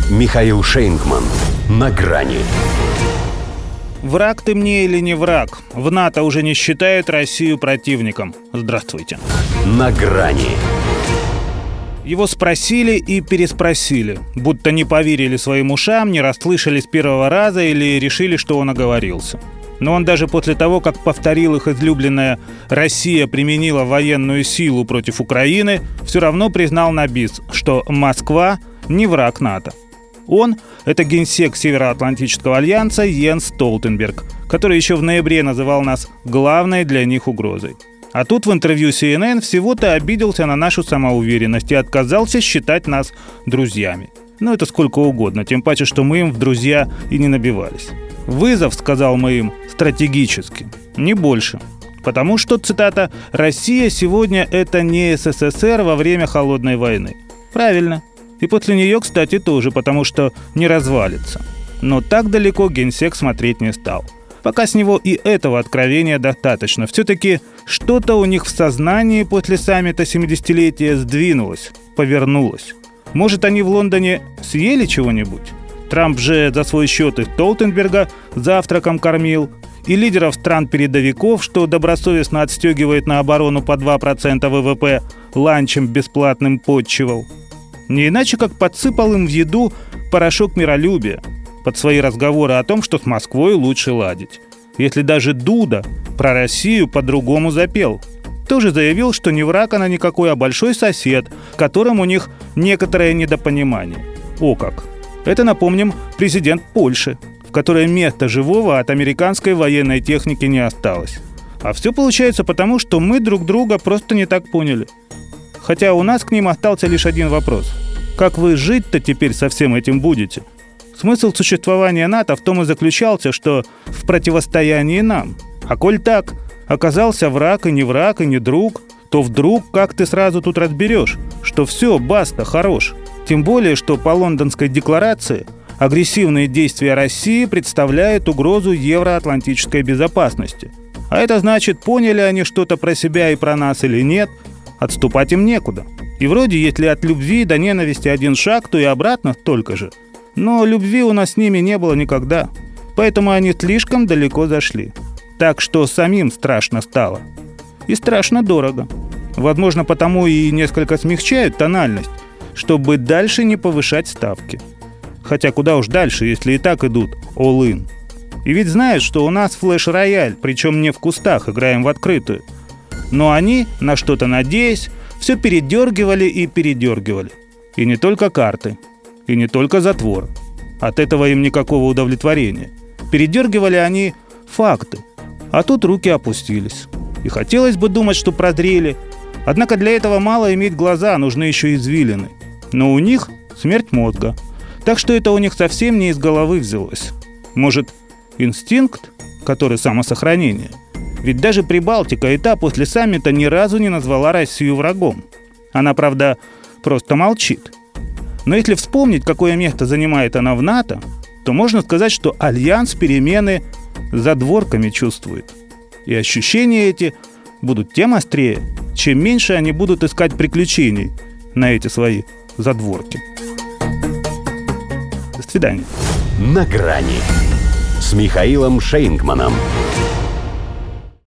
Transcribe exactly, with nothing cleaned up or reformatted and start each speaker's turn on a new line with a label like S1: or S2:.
S1: Михаил Шейнгман. На грани.
S2: Враг ты мне или не враг? В НАТО уже не считают Россию противником. Здравствуйте.
S1: На грани.
S2: Его спросили и переспросили, будто не поверили своим ушам, не расслышали с первого раза или решили, что он оговорился. Но он даже после того, как повторил их излюбленное «Россия применила военную силу против Украины», все равно признал на бис, что Москва не враг НАТО. Он – это генсек Североатлантического альянса Йенс Столтенберг, который еще в ноябре называл нас главной для них угрозой. А тут в интервью си эн эн всего-то обиделся на нашу самоуверенность и отказался считать нас друзьями. Ну, это сколько угодно, тем паче, что мы им в друзья и не набивались. «Вызов, — сказал мы им, — стратегический, не больше. Потому что, цитата, «Россия сегодня — это не эс эс эс эр во время холодной войны». Правильно. И после нее, кстати, тоже, потому что не развалится. Но так далеко генсек смотреть не стал. Пока с него и этого откровения достаточно. Все-таки что-то у них в сознании после саммита семидесятилетия сдвинулось, повернулось. Может, они в Лондоне съели чего-нибудь? Трамп же за свой счет и Столтенберга завтраком кормил, и лидеров стран-передовиков, что добросовестно отстегивает на оборону по два процента вэ вэ пэ, ланчем бесплатным подчивал. Не иначе, как подсыпал им в еду порошок миролюбия под свои разговоры о том, что с Москвой лучше ладить. Если даже Дуда про Россию по-другому запел. Тоже заявил, что не враг она никакой, а большой сосед, которым у них некоторое недопонимание. О как! Это, напомним, президент Польши, в которой места живого от американской военной техники не осталось. А все получается потому, что мы друг друга просто не так поняли. Хотя у нас к ним остался лишь один вопрос. Как вы жить-то теперь со всем этим будете? Смысл существования НАТО в том и заключался, что в противостоянии нам. А коль так, оказался враг и не враг, и не друг, то вдруг как ты сразу тут разберешь, что все, баста, хорош. Тем более, что по Лондонской декларации агрессивные действия России представляют угрозу евроатлантической безопасности. А это значит, поняли они что-то про себя и про нас или нет, отступать им некуда. И вроде, если от любви до ненависти один шаг, то и обратно столько же. Но любви у нас с ними не было никогда. Поэтому они слишком далеко зашли. Так что самим страшно стало. И страшно дорого. Возможно, потому и несколько смягчают тональность, чтобы дальше не повышать ставки. Хотя куда уж дальше, если и так идут all-in. И ведь знают, что у нас флеш-рояль, причем не в кустах, играем в открытую. Но они, на что-то надеясь, все передергивали и передергивали. И не только карты, и не только затвор. От этого им никакого удовлетворения. Передергивали они факты. А тут руки опустились. И хотелось бы думать, что прозрели. Однако для этого мало иметь глаза, нужны еще извилины. Но у них смерть мозга. Так что это у них совсем не из головы взялось. Может, инстинкт, который самосохранение? Ведь даже Прибалтика и та после саммита ни разу не назвала Россию врагом. Она, правда, просто молчит. Но если вспомнить, какое место занимает она в НАТО, то можно сказать, что альянс перемены за дворками чувствует. И ощущения эти будут тем острее, чем меньше они будут искать приключений на эти свои задворки. До свидания.
S1: На грани с Михаилом Шейнгманом.